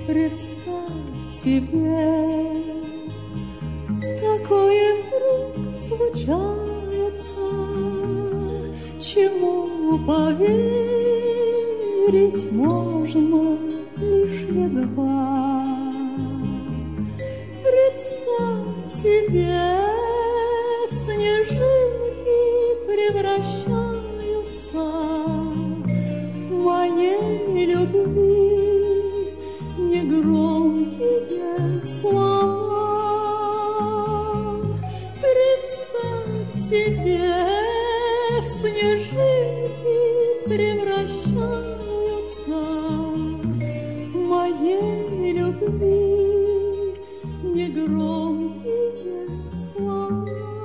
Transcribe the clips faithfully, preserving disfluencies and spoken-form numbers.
Представь себе, такое вдруг случается, чему поверить можно лишь едва. Представь себе, в снежинки превращаются моей любви негромкие слова. Представь себе, в снежинки превращаются моей любви негромкие слова.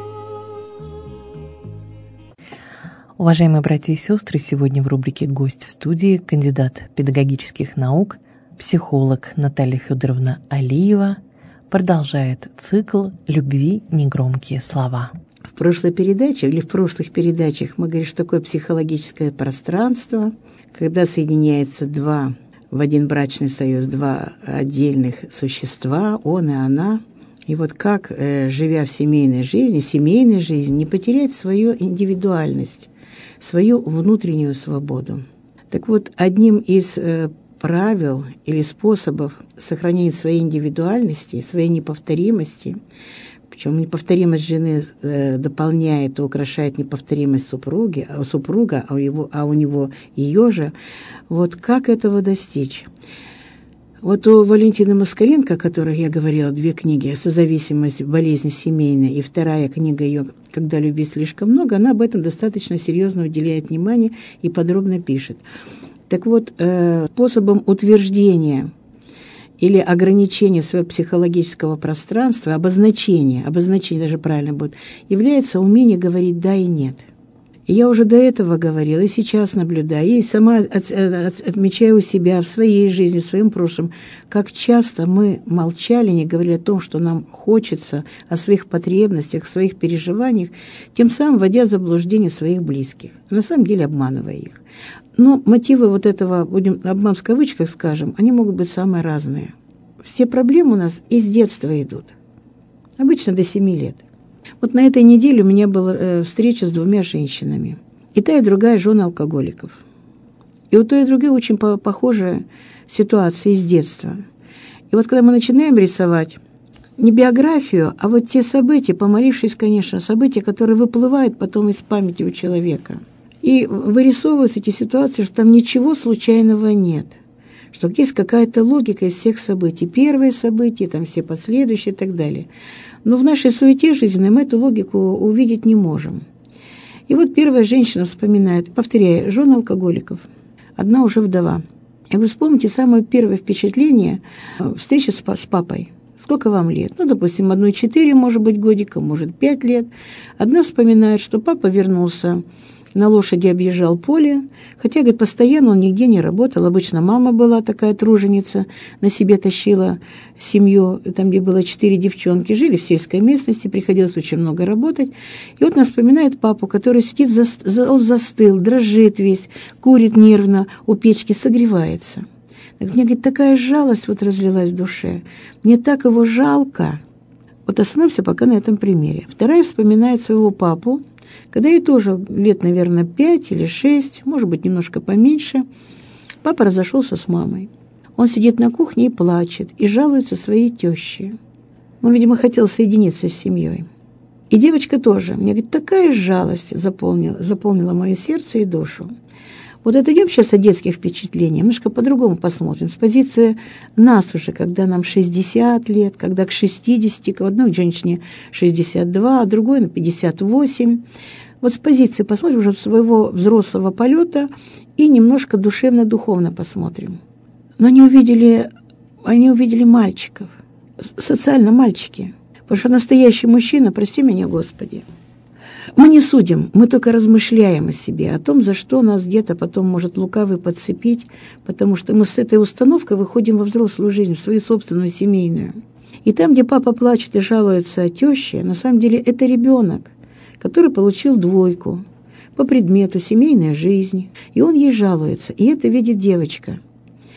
Уважаемые братья и сестры, сегодня в рубрике «Гость в студии» кандидат педагогических наук, психолог Наталья Федоровна Алиева продолжает цикл «Любви негромкие слова». В прошлой передаче или в прошлых передачах мы говорили, что такое психологическое пространство, когда соединяются два в один брачный союз, два отдельных существа, он и она. И вот как, живя в семейной жизни, семейной жизни, не потерять свою индивидуальность, свою внутреннюю свободу. Так вот, одним из правил или способов сохранения своей индивидуальности, своей неповторимости, причем неповторимость жены э, дополняет и украшает неповторимость супруги, а у супруга, а у, его, а у него ее же. Вот как этого достичь? Вот у Валентины Москаленко, о которой я говорила, две книги «Созависимость, болезнь семейная» и вторая книга ее «Когда любви слишком много», она об этом достаточно серьезно уделяет внимание и подробно пишет. Так вот, э, способом утверждения или ограничения своего психологического пространства, обозначения, обозначение даже правильно будет, является умение говорить «да» и «нет». И я уже до этого говорила, и сейчас наблюдаю, и сама от, от, отмечаю у себя в своей жизни, в своем прошлом, как часто мы молчали, не говорили о том, что нам хочется, о своих потребностях, о своих переживаниях, тем самым вводя в заблуждение своих близких, на самом деле обманывая их. Но мотивы вот этого, будем обман в кавычках скажем, они могут быть самые разные. Все проблемы у нас из детства идут, обычно до семи лет. Вот на этой неделе у меня была э, встреча с двумя женщинами. И та, и другая жены алкоголиков. И у той и другой очень по- похожая ситуация из детства. И вот когда мы начинаем рисовать не биографию, а вот те события, помолившись, конечно, события, которые выплывают потом из памяти у человека. И вырисовываются эти ситуации, что там ничего случайного нет. Что есть какая-то логика из всех событий. Первые события, там все последующие и так далее. Но в нашей суете жизненной мы эту логику увидеть не можем. И вот первая женщина вспоминает, повторяю, жены алкоголиков. Одна уже вдова. Я говорю, вспомните самое первое впечатление встречи с папой. Сколько вам лет? Ну, допустим, одной четыре, может быть, годика, может, пять лет. Одна вспоминает, что папа вернулся, на лошади объезжал поле, хотя, говорит, постоянно он нигде не работал. Обычно мама была такая труженица, на себе тащила семью, там, где было четыре девчонки, жили в сельской местности, приходилось очень много работать. И вот она вспоминает папу, который сидит, он застыл, дрожит весь, курит нервно, у печки согревается. Мне, говорит, такая жалость вот разлилась в душе. Мне так его жалко. Вот остановимся пока на этом примере. Вторая вспоминает своего папу, когда ей тоже лет, наверное, пять или шесть, может быть, немножко поменьше, папа разошелся с мамой. Он сидит на кухне и плачет, и жалуется своей теще. Он, видимо, хотел соединиться с семьей. И девочка тоже. Мне, говорит, такая жалость заполнила, заполнила мое сердце и душу. Вот отойдем сейчас от детских впечатлений, немножко по-другому посмотрим. С позиции нас уже, когда нам шестьдесят лет, когда к шестидесяти, к одной женщине шестьдесят два, а другой на пятьдесят восемь. Вот с позиции посмотрим уже своего взрослого полета и немножко душевно-духовно посмотрим. Но они увидели, они увидели мальчиков, социально мальчики. Потому что настоящий мужчина, прости меня, Господи, мы не судим, мы только размышляем о себе, о том, за что нас где-то потом может лукавый подцепить, потому что мы с этой установкой выходим во взрослую жизнь, в свою собственную семейную. И там, где папа плачет и жалуется о теще, на самом деле это ребенок, который получил двойку по предмету семейная жизнь, и он ей жалуется, и это видит девочка.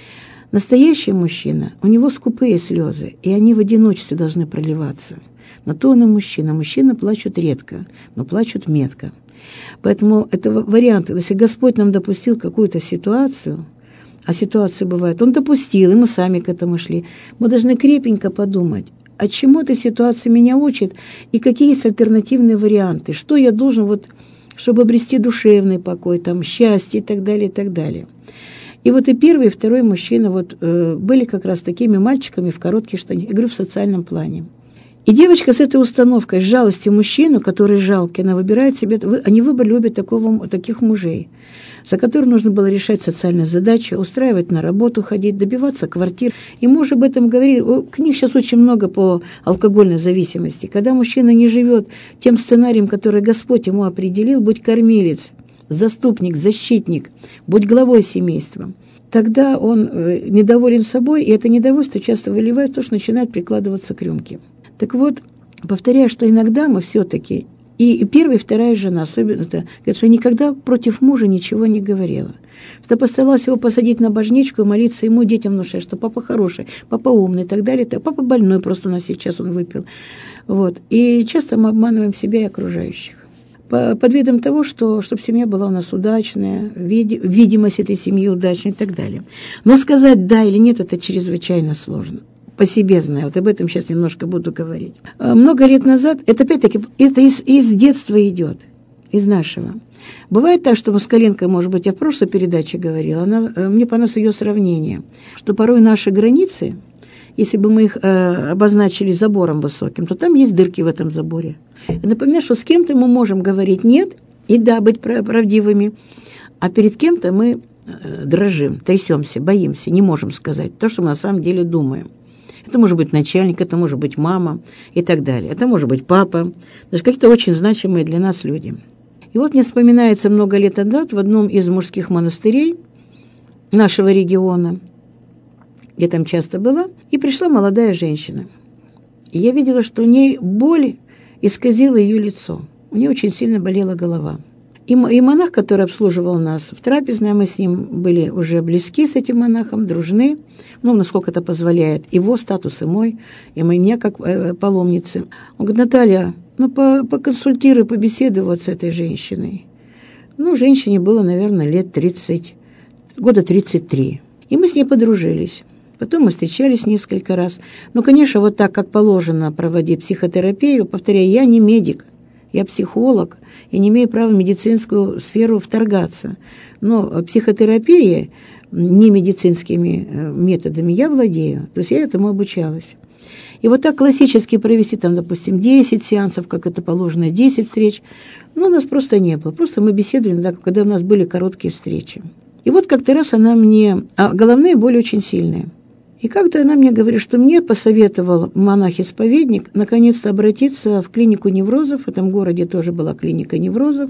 Настоящий мужчина, у него скупые слезы, и они в одиночестве должны проливаться. Но то он и мужчина. Мужчины плачут редко, но плачут метко. Поэтому это вариант. Если Господь нам допустил какую-то ситуацию, а ситуации бывают, Он допустил, и мы сами к этому шли, мы должны крепенько подумать, а чему эта ситуация меня учит, и какие есть альтернативные варианты, что я должен, вот, чтобы обрести душевный покой, там, счастье и так далее, и так далее. И вот и первый, и второй мужчина вот, э, были как раз такими мальчиками в коротких штанах, я говорю, в социальном плане. И девочка с этой установкой, с жалостью мужчину, который жалкий, она выбирает себе, они выбрали обе такого, таких мужей, за которых нужно было решать социальные задачи, устраивать на работу, ходить, добиваться квартир. И мы уже об этом говорили. Книг сейчас очень много по алкогольной зависимости. Когда мужчина не живет тем сценарием, который Господь ему определил, будь кормилец, заступник, защитник, будь главой семейства, тогда он недоволен собой, и это недовольство часто выливает в то, что начинает прикладываться к рюмке. Так вот, повторяю, что иногда мы все-таки, и первая, и вторая жена, особенно, это, говорит, что никогда против мужа ничего не говорила. Что постаралась его посадить на божничку и молиться ему, детям внушать, что папа хороший, папа умный и так далее. Папа больной, просто у нас сейчас он выпил. Вот. И часто мы обманываем себя и окружающих. Под видом того, что, чтобы семья была у нас удачная, видимость этой семьи удачной и так далее. Но сказать «да» или «нет» – это чрезвычайно сложно. По себе знаю, вот об этом сейчас немножко буду говорить. Много лет назад, это опять-таки это из, из детства идет, из нашего. Бывает так, что Москаленко, может быть, я в прошлой передаче говорила, она, мне понравилось ее сравнение, что порой наши границы, если бы мы их э, обозначили забором высоким, то там есть дырки в этом заборе. Я напоминаю, что с кем-то мы можем говорить «нет» и «да», быть правдивыми, а перед кем-то мы э, дрожим, трясемся, боимся, не можем сказать то, что мы на самом деле думаем. Это может быть начальник, это может быть мама и так далее. Это может быть папа, даже какие-то очень значимые для нас люди. И вот мне вспоминается много лет назад в одном из мужских монастырей нашего региона, я там часто была, и пришла молодая женщина. И я видела, что у ней боль исказила ее лицо. У нее очень сильно болела голова. И, и монах, который обслуживал нас в трапезной, мы с ним были уже близки, с этим монахом, дружны, ну, насколько это позволяет его статус и мой, и меня как э, паломницы. Он говорит: Наталья, ну, по, поконсультируй, побеседуй вот с этой женщиной. Ну, женщине было, наверное, лет тридцать, года тридцать три. И мы с ней подружились. Потом мы встречались несколько раз. Ну, конечно, вот так, как положено проводить психотерапию, повторяю, я не медик, я психолог, я не имею права в медицинскую сферу вторгаться. Но психотерапией, не медицинскими методами я владею, то есть я этому обучалась. И вот так классически провести, там, допустим, десять сеансов, как это положено, десять встреч, ну, у нас просто не было. Просто мы беседовали, да, когда у нас были короткие встречи. И вот как-то раз она мне... А головные боли очень сильные. И как-то она мне говорит, что мне посоветовал монах-исповедник наконец-то обратиться в клинику неврозов, в этом городе тоже была клиника неврозов,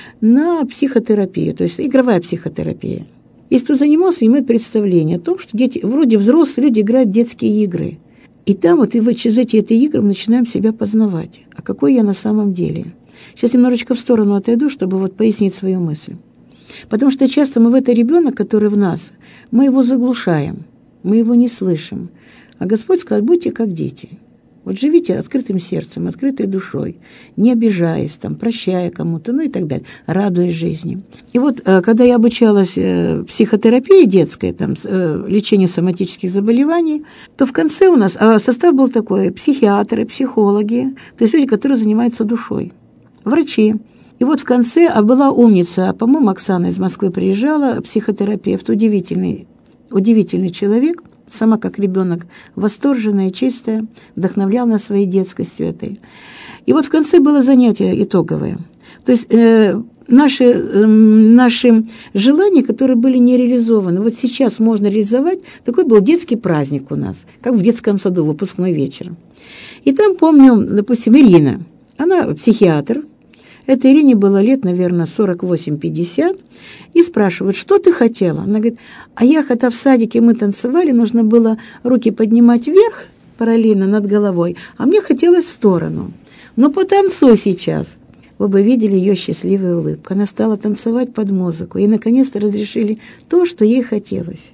на психотерапию, то есть игровая психотерапия. Если кто занимался, имеет представление о том, что дети, вроде взрослые люди играют в детские игры. И там вот и вот через эти, эти игры мы начинаем себя познавать. А какой я на самом деле? Сейчас немножечко в сторону отойду, чтобы вот пояснить свою мысль. Потому что часто мы в это ребенок, который в нас, мы его заглушаем. Мы его не слышим. А Господь сказал: будьте как дети. Вот живите открытым сердцем, открытой душой, не обижаясь, там, прощая кому-то, ну и так далее, радуясь жизни. И вот, когда я обучалась психотерапии детской, там, лечению соматических заболеваний, то в конце у нас состав был такой: психиатры, психологи, то есть люди, которые занимаются душой, врачи. И вот в конце, а была умница, по-моему, Оксана из Москвы приезжала, психотерапевт, удивительный, удивительный человек, сама как ребенок, восторженная, чистая, вдохновляла нас своей детскостью этой. И вот в конце было занятие итоговое. То есть э, наши, э, наши желания, которые были не реализованы, вот сейчас можно реализовать. Такой был детский праздник у нас, как в детском саду, выпускной вечер. И там, помню, допустим, Ирина, она психиатр. Этой Ирине было лет, наверное, сорок восемь пятьдесят, и спрашивают: что ты хотела? Она говорит: а я, когда в садике мы танцевали, нужно было руки поднимать вверх, параллельно над головой, а мне хотелось в сторону. Но потанцуй сейчас. Вы бы видели ее счастливую улыбку. Она стала танцевать под музыку, и наконец-то разрешили то, что ей хотелось.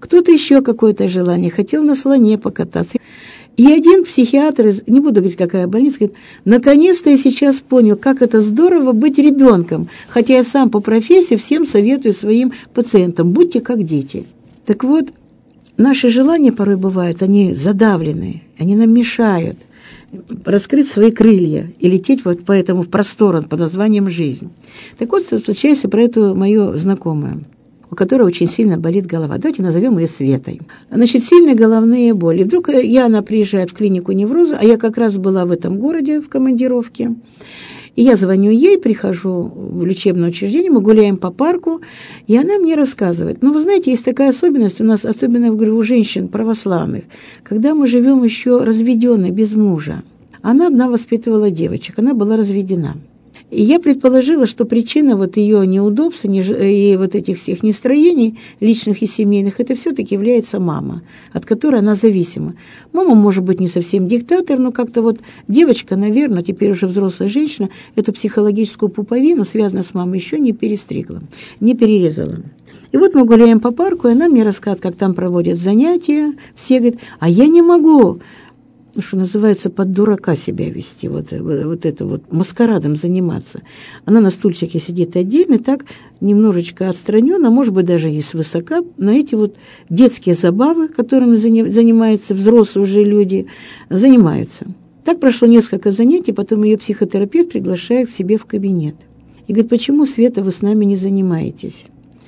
кто-то еще какое-то желание, хотел на слоне покататься. И один психиатр, не буду говорить, какая больница, говорит, наконец-то я сейчас понял, как это здорово быть ребенком, хотя я сам по профессии всем советую своим пациентам, будьте как дети. Так вот, наши желания порой бывают, они задавленные, они нам мешают раскрыть свои крылья и лететь вот по этому простору под названием «жизнь». Так вот, случается про эту мою знакомую, у которой очень сильно болит голова. Давайте назовем ее Светой. Значит, сильные головные боли. Вдруг я, она приезжает в клинику невроза, а я как раз была в этом городе в командировке. И я звоню ей, прихожу в лечебное учреждение, мы гуляем по парку, и она мне рассказывает. Ну, вы знаете, есть такая особенность у нас, особенно, говорю, у женщин православных, когда мы живем еще разведенной, без мужа. Она одна воспитывала девочек, она была разведена. И я предположила, что причина вот ее неудобств и вот этих всех нестроений личных и семейных, это все-таки является мама, от которой она зависима. Мама может быть не совсем диктатор, но как-то вот девочка, наверное, теперь уже взрослая женщина, эту психологическую пуповину, связанную с мамой, еще не перестригла, не перерезала. И вот мы гуляем по парку, и она мне рассказывает, как там проводят занятия. Все говорят, а я не могу, что называется, под дурака себя вести, вот, вот это вот, маскарадом заниматься. Она на стульчике сидит отдельно, так немножечко отстраненно, может быть, даже и свысока, на эти вот детские забавы, которыми занимаются взрослые уже люди, занимаются. Так прошло несколько занятий, потом ее психотерапевт приглашает к себе в кабинет. И говорит, почему, Света, вы с нами не занимаетесь?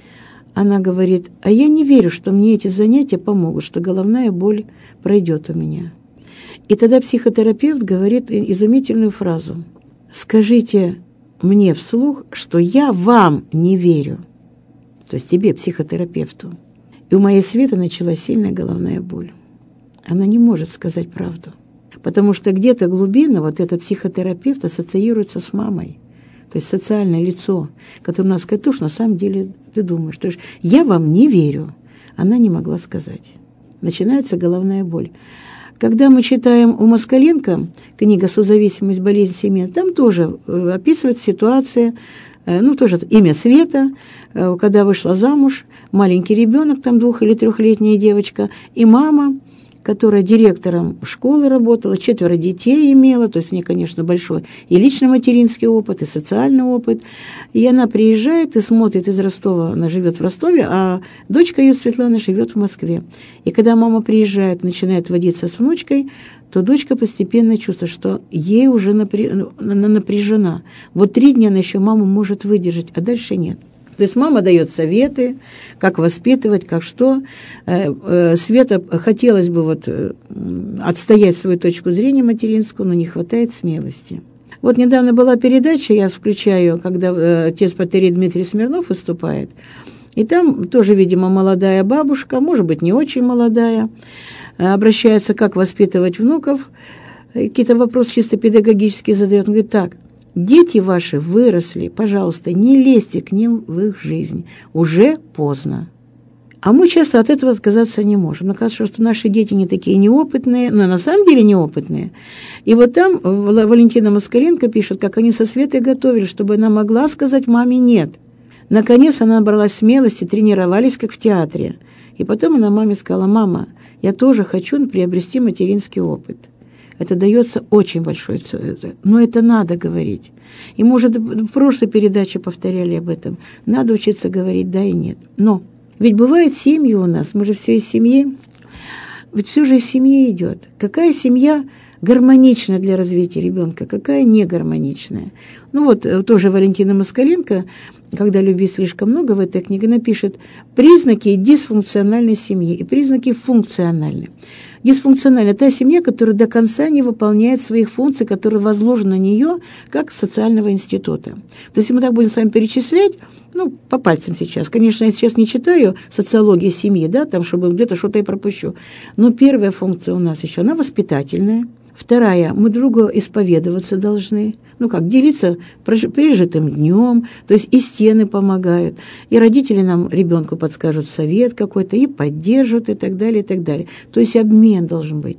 Она говорит, а я не верю, что мне эти занятия помогут, что головная боль пройдет у меня. И тогда психотерапевт говорит изумительную фразу. Скажите мне вслух, что я вам не верю. То есть тебе, психотерапевту. И у моей Светы началась сильная головная боль. Она не может сказать правду. Потому что где-то глубинно вот этот психотерапевт ассоциируется с мамой. То есть социальное лицо, которое у нас говорит, уж на самом деле ты думаешь. То есть я вам не верю. Она не могла сказать. Начинается головная боль. Когда мы читаем у Москаленко книга «Созависимость, болезнь семьи», там тоже описывает ситуация, ну, тоже имя Света, когда вышла замуж, маленький ребенок, там двух- или трехлетняя девочка, и мама, которая директором школы работала, четверо детей имела, то есть у нее, конечно, большой и личный материнский опыт, и социальный опыт. И она приезжает и смотрит из Ростова, она живет в Ростове, а дочка ее, Светлана, живет в Москве. И когда мама приезжает, начинает водиться с внучкой, то дочка постепенно чувствует, что ей уже напря... напряжена. Вот три дня она еще маму может выдержать, а дальше нет. То есть мама дает советы, как воспитывать, как что. Света хотелось бы вот отстоять свою точку зрения материнскую, но не хватает смелости. Вот недавно была передача, я включаю, когда отец Патерей Дмитрий Смирнов выступает, и там тоже, видимо, молодая бабушка, может быть, не очень молодая, обращается, как воспитывать внуков, какие-то вопросы чисто педагогические задает. Он говорит, так, дети ваши выросли, пожалуйста, не лезьте к ним в их жизнь. Уже поздно. А мы часто от этого отказаться не можем. Нам кажется, что наши дети не такие неопытные, но на самом деле неопытные. И вот там Валентина Москаленко пишет, как они со Светой готовились, чтобы она могла сказать маме «нет». Наконец она набралась смелости, тренировались, как в театре. И потом она маме сказала, мама, я тоже хочу приобрести материнский опыт. Это дается очень большой ценой, но это надо говорить. И, может, в прошлой передаче повторяли об этом. Надо учиться говорить «да» и «нет». Но ведь бывают семьи у нас, мы же все из семьи, ведь все же из семьи идет. Какая семья гармонична для развития ребенка, какая не гармоничная? Ну вот тоже Валентина Москаленко, когда любви слишком много, в этой книге напишет признаки дисфункциональной семьи и признаки функциональной. Дисфункциональная – та семья, которая до конца не выполняет своих функций, которые возложены на нее как социального института. То есть, если мы так будем с вами перечислять, ну, по пальцам сейчас. Конечно, я сейчас не читаю социологию семьи, да, там, чтобы где-то что-то я пропущу. Но первая функция у нас еще, она воспитательная. Вторая, мы другу исповедоваться должны, ну как, делиться пережитым днем, то есть и стены помогают, и родители нам, ребенку подскажут совет какой-то, и поддержат, и так далее, и так далее. То есть обмен должен быть.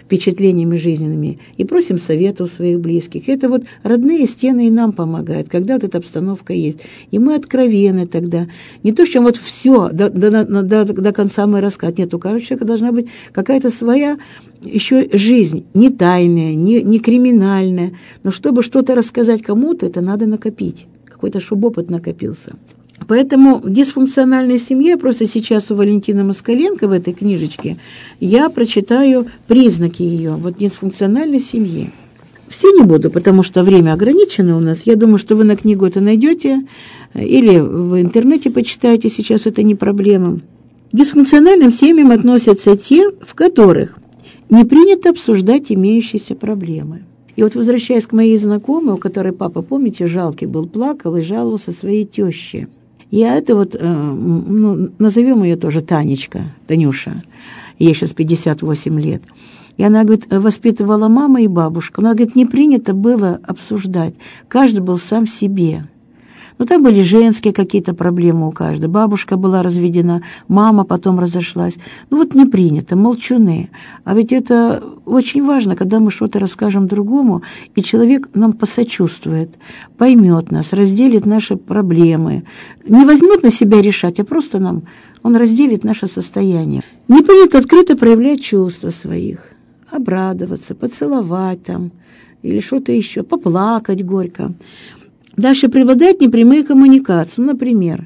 впечатлениями жизненными и просим совета у своих близких. Это вот родные стены и нам помогают, когда вот эта обстановка есть. И мы откровенны тогда. Не то, что вот все до, до, до, до конца мы рассказать. Нет, у каждого человека должна быть какая-то своя еще жизнь, не тайная, не, не криминальная. Но чтобы что-то рассказать кому-то, это надо накопить. Какой-то, чтобы опыт накопился. Поэтому в дисфункциональной семье, просто сейчас у Валентины Москаленко в этой книжечке, я прочитаю признаки ее, вот дисфункциональной семьи. Все не буду, потому что время ограничено у нас. Я думаю, что вы на книгу это найдете или в интернете почитаете, сейчас это не проблема. К дисфункциональным семьям относятся те, в которых не принято обсуждать имеющиеся проблемы. И вот, возвращаясь к моей знакомой, у которой папа, помните, жалкий был, плакал и жаловался своей теще. Я это вот, ну, назовем ее тоже Танечка, Танюша, ей сейчас пятьдесят восемь лет. И она, говорит, воспитывала мама и бабушка. Она, говорит, не принято было обсуждать. Каждый был сам в себе. Но там были женские какие-то проблемы у каждой. Бабушка была разведена, мама потом разошлась. Ну вот не принято, молчуны. А ведь это очень важно, когда мы что-то расскажем другому, и человек нам посочувствует, поймет нас, разделит наши проблемы. Не возьмет на себя решать, а просто нам, он разделит наше состояние. Не принято открыто проявлять чувства своих, обрадоваться, поцеловать там, или что-то еще, поплакать горько. Дальше преобладает непрямые коммуникации. Например,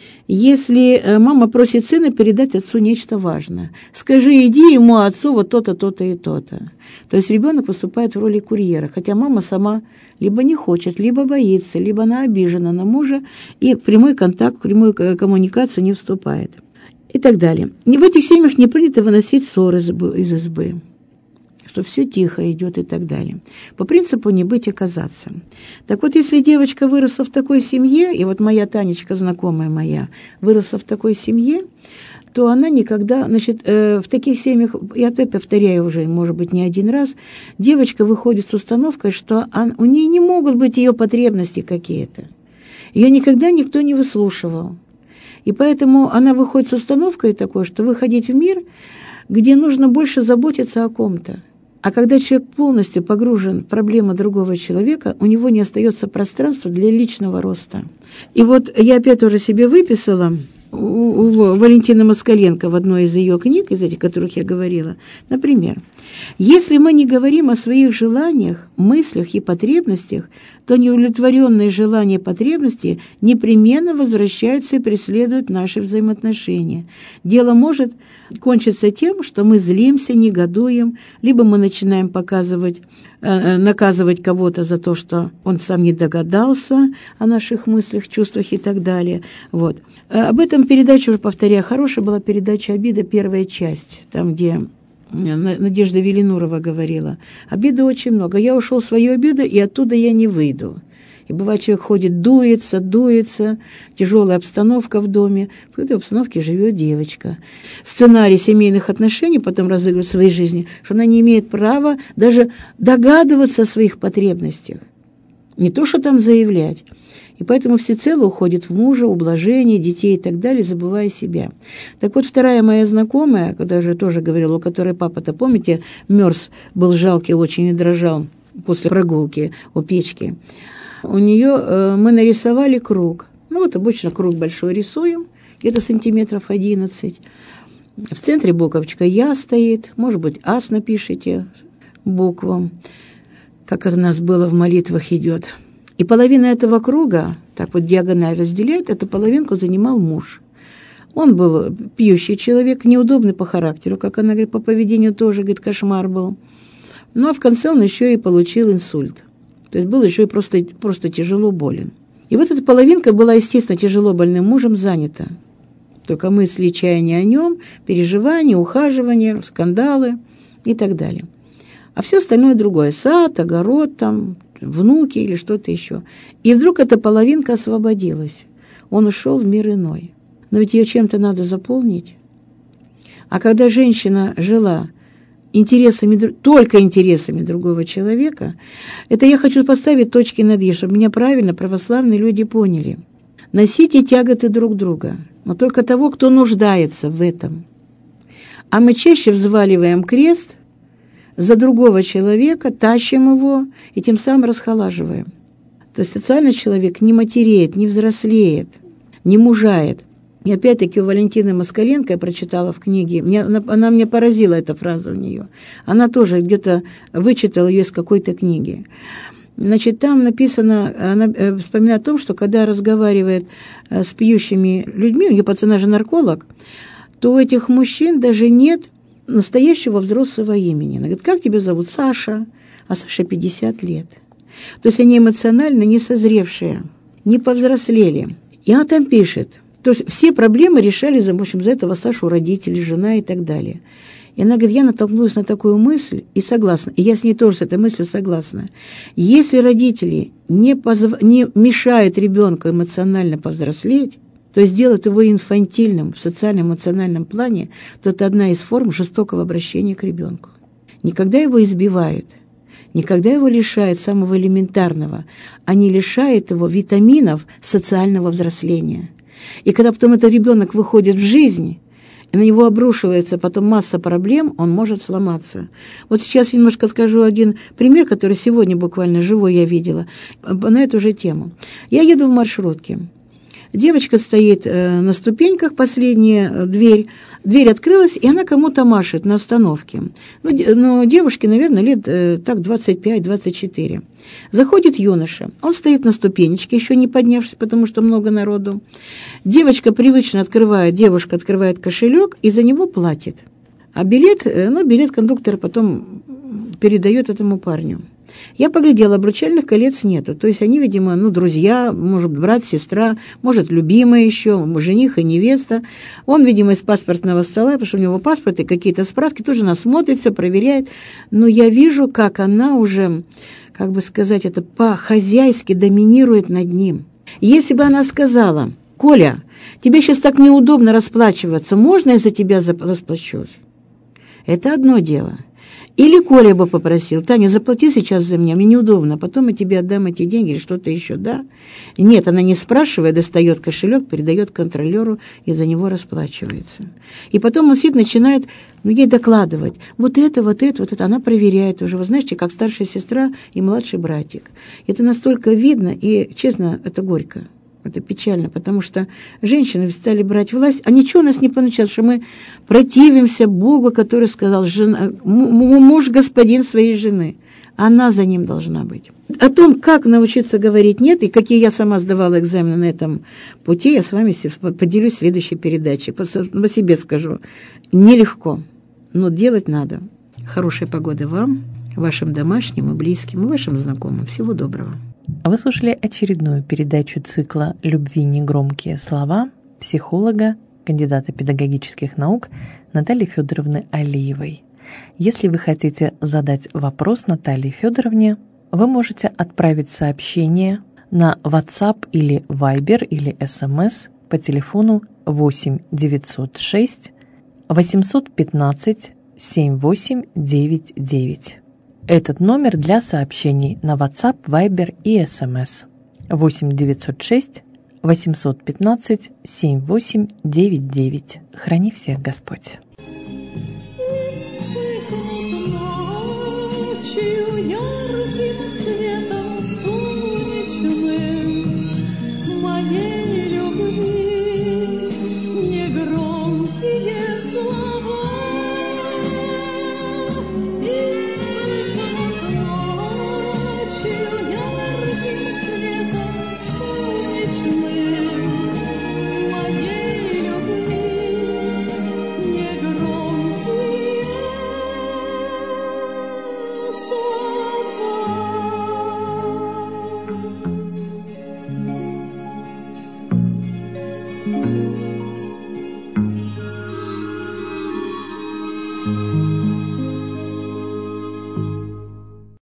если мама просит сына передать отцу нечто важное, скажи, иди ему, отцу, вот то-то, то-то и то-то. То есть ребенок выступает в роли курьера, хотя мама сама либо не хочет, либо боится, либо она обижена на мужа и в прямой контакт, в прямую коммуникацию не вступает. И так далее. В этих семьях не принято выносить ссоры из избы, что все тихо идет и так далее. По принципу не быть, а казаться. Так вот, если девочка выросла в такой семье, и вот моя Танечка, знакомая моя, выросла в такой семье, то она никогда, значит, э, в таких семьях, я опять повторяю уже, может быть, не один раз, девочка выходит с установкой, что он, у нее не могут быть ее потребности какие-то. Ее никогда никто не выслушивал. И поэтому она выходит с установкой такой, что выходить в мир, где нужно больше заботиться о ком-то. А когда человек полностью погружен в проблемы другого человека, у него не остается пространства для личного роста. И вот я опять уже себе выписала у, у Валентины Москаленко в одной из ее книг, из этих, о которых я говорила, например, если мы не говорим о своих желаниях, мыслях и потребностях, то неудовлетворенные желания и потребности непременно возвращаются и преследуют наши взаимоотношения. Дело может кончиться тем, что мы злимся, негодуем, либо мы начинаем показывать, э, наказывать кого-то за то, что он сам не догадался о наших мыслях, чувствах и так далее. Вот. Об этом передача, уже повторяю, хорошая была передача «Обида», первая часть, там, где Надежда Велинурова говорила: обиды очень много, я ушел в свою обиду, и оттуда я не выйду. И бывает, человек ходит, дуется, дуется, тяжелая обстановка в доме, в этой обстановке живет девочка. Сценарий семейных отношений потом разыгрывает в своей жизни, что она не имеет права даже догадываться о своих потребностях, не то, что там заявлять. И поэтому всецело уходит в мужа, ублажение, детей и так далее, забывая себя. Так вот, вторая моя знакомая, когда я уже тоже говорила, у которой папа-то, помните, мерз, был жалкий очень и дрожал после прогулки у печки, у нее э, мы нарисовали круг. Ну вот обычно круг большой рисуем, где-то сантиметров одиннадцать. В центре буковочка «Я» стоит, может быть, «Ас» напишите букву, как это у нас было в молитвах идет. И половина этого круга, так вот диагональ разделяет, эту половинку занимал муж. Он был пьющий человек, неудобный по характеру, как она говорит, по поведению тоже, говорит, кошмар был. Ну а в конце он еще и получил инсульт. То есть был еще и просто, просто тяжело болен. И вот эта половинка была, естественно, тяжело больным мужем занята. Только мысли, чаяния о нем, переживания, ухаживания, скандалы и так далее. А все остальное другое. Сад, огород, там, внуки или что-то еще. И вдруг эта половинка освободилась. Он ушел в мир иной. Но ведь ее чем-то надо заполнить. А когда женщина жила интересами, только интересами другого человека, это я хочу поставить точки над «и», чтобы меня правильно православные люди поняли. Носите тяготы друг друга, но только того, кто нуждается в этом. А мы чаще взваливаем крест за другого человека, тащим его и тем самым расхолаживаем. То есть социальный человек не матереет, не взрослеет, не мужает. И опять-таки у Валентины Москаленко, я прочитала в книге, мне, она, она мне поразила, эта фраза у нее. Она тоже где-то вычитала ее из какой-то книги. Значит, там написано, она э, вспоминает о том, что когда разговаривает э, с пьющими людьми, у нее пацана же нарколог, то у этих мужчин даже нет настоящего взрослого имени. Она говорит, как тебя зовут? Саша. А Саше пятьдесят лет. То есть они эмоционально не созревшие, не повзрослели. И она там пишет, то есть все проблемы решали, в общем, за этого Сашу родители, жена и так далее. И она говорит, я натолкнулась на такую мысль и согласна, и я с ней тоже с этой мыслью согласна. Если родители не, позв... не мешают ребенку эмоционально повзрослеть, то есть делают его инфантильным в социально-эмоциональном плане, то это одна из форм жестокого обращения к ребенку. Никогда его избивают, никогда его лишают самого элементарного, они лишают его витаминов социального взросления. И когда потом этот ребенок выходит в жизнь, и на него обрушивается потом масса проблем, он может сломаться. Вот сейчас я немножко скажу один пример, который сегодня буквально живой я видела, на эту же тему. Я еду в маршрутке. Девочка стоит э, на ступеньках, последняя дверь. Дверь открылась, и она кому-то машет на остановке. Ну, де, ну девушке, наверное, лет э, так двадцать пять - двадцать четыре. Заходит юноша. Он стоит на ступенечке, еще не поднявшись, потому что много народу. Девочка привычно открывает, девушка открывает кошелек и за него платит. А билет, э, ну, билет кондуктор потом передает этому парню. Я поглядела, обручальных колец нету. То есть они, видимо, ну, друзья, может, брат, сестра, может, любимая еще, жених и невеста. Он, видимо, из паспортного стола, потому что у него паспорт и какие-то справки, тоже нас смотрит, все проверяет. Но я вижу, как она уже, как бы сказать, это по-хозяйски доминирует над ним. Если бы она сказала, Коля, тебе сейчас так неудобно расплачиваться, можно я за тебя расплачусь? Это одно дело. Или Коля бы попросил, Таня, заплати сейчас за меня, мне неудобно, потом я тебе отдам эти деньги или что-то еще, да? Нет, она не спрашивая, достает кошелек, передает контролеру и за него расплачивается. И потом он сидит, начинает ну, ей докладывать, вот это, вот это, вот это, она проверяет уже, вы знаете, как старшая сестра и младший братик. Это настолько видно, и, честно, это горько. Это печально, потому что женщины стали брать власть, а ничего у нас не получалось, что мы противимся Богу, который сказал, жена, муж господин своей жены, она за ним должна быть. О том, как научиться говорить «нет» и какие я сама сдавала экзамены на этом пути, я с вами поделюсь в следующей передаче. По себе скажу, нелегко, но делать надо. Хорошей погоды вам, вашим домашним и близким, и вашим знакомым. Всего доброго. Вы слушали очередную передачу цикла «Любви негромкие слова» психолога, кандидата педагогических наук Натальи Федоровны Алиевой. Если вы хотите задать вопрос Наталье Федоровне, вы можете отправить сообщение на WhatsApp или Viber или эс эм эс по телефону восемь девятьсот шесть восемьсот пятнадцать семьдесят восемь девять девять. Этот номер для сообщений на WhatsApp, Viber и эс эм эс восемь девятьсот шесть восемьсот пятнадцать семьдесят восемь девять девять. Храни всех Господь.